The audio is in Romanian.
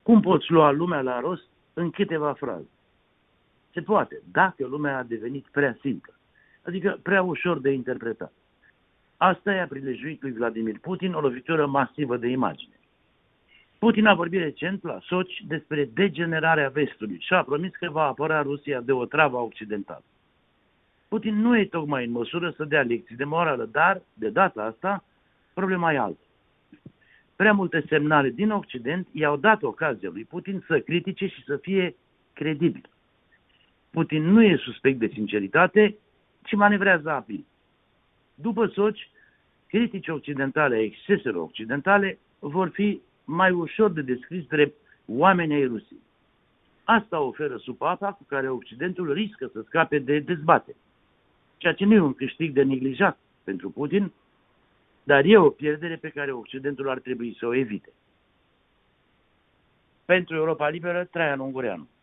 Cum poți lua lumea la rost în câteva fraze? Se poate, dacă lumea a devenit prea simplă, adică prea ușor de interpretat. Asta i-a prilejuit lui Vladimir Putin o lovitură masivă de imagine. Putin a vorbit recent la Sochi despre degenerarea vestului și a promis că va apăra Rusia de o travă occidentală. Putin nu e tocmai în măsură să dea lecții de morală, dar, de data asta, problema e altă. Prea multe semnale din Occident i-au dat ocazia lui Putin să critique și să fie credibil. Putin nu e suspect de sinceritate, ci manevrează abil. După Sochi, critici occidentale a exceselor occidentale vor fi mai ușor de descris drept oameni ai Rusiei. Asta oferă supapa cu care Occidentul riscă să scape de dezbatere, ceea ce nu e un câștig de neglijat pentru Putin, dar e o pierdere pe care Occidentul ar trebui să o evite. Pentru Europa Liberă, Traian Ungureanu.